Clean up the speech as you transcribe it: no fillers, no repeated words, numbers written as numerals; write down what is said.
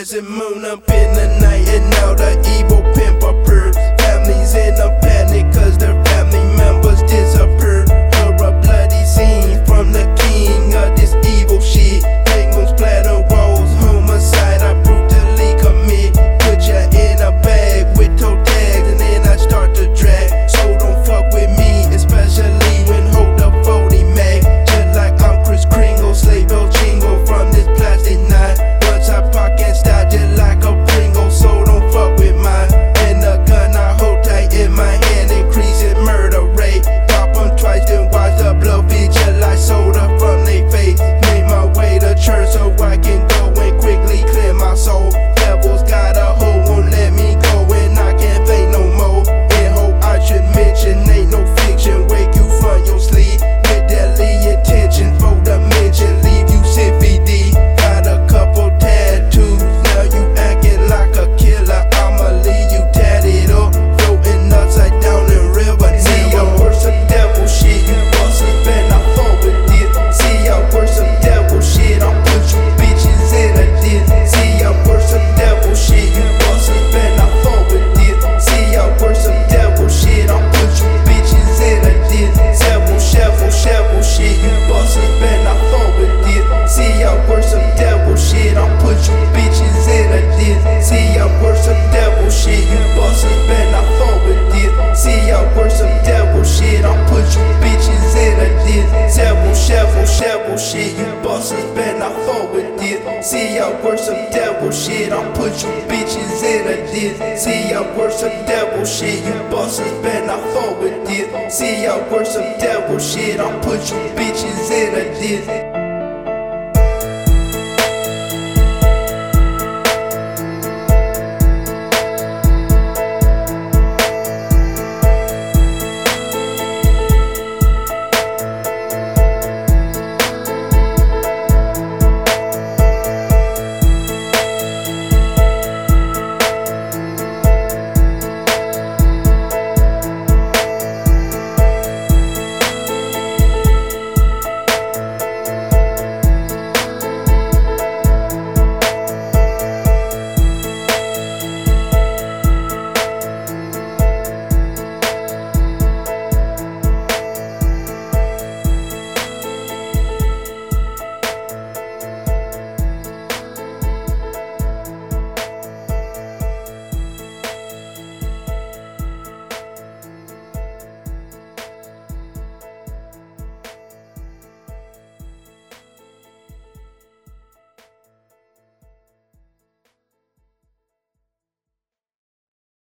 crescent moon up in the night, and now the evil pimp appears. Families in a panic cause their family members disappeared. Heard a bloody scene from the king of this evil shit. Penguins splatter walls, homicide I brutally commit. Put ya in a bag with toe tags and then I start to drag. So don't fuck with me, especially when hold the 40 mag. Just like I'm Chris Kringle, slave El Chingo from this plastic knot. Once I park and start just like a Pringle, so don't fuck with mine. And the gun I hold tight in my hand, increasing murder rate. Pop 'em twice, then watch the blood visualize soda from they face. Made my way to church so I can go and quickly clear my soul. Devil's got a hold, won't let me go, and I can't fake no more. And hope I should mention, ain't no fiction, wake you from your sleep with deadly intention for the mention, leave you CVD. Got a couple tattoos, now you acting like a killer, I'ma leave you tatted up, floating upside down in river. See I work some devil shit, you bosses better not fuck with it. See I work some devil shit, I'll put you bitches in a dit. See I work some devil shit, you bosses better not fuck with it. See I work some devil shit, I'll put you bitches in a dit. Shovel shit, you bosses better not fuck with it. See I work some devil shit, I'll put you bitches in a dit. See I work some devil shit, you bosses better not fuck with it. See I work some devil shit, I'll put you bitches in a dit. Shovel shit, you bosses better not fuck with it. See I work some devil shit, I'll put you bitches in a dit. See I work some devil shit, you bosses better not fuck with it. See I work some devil shit, I'll put you bitches in a dit.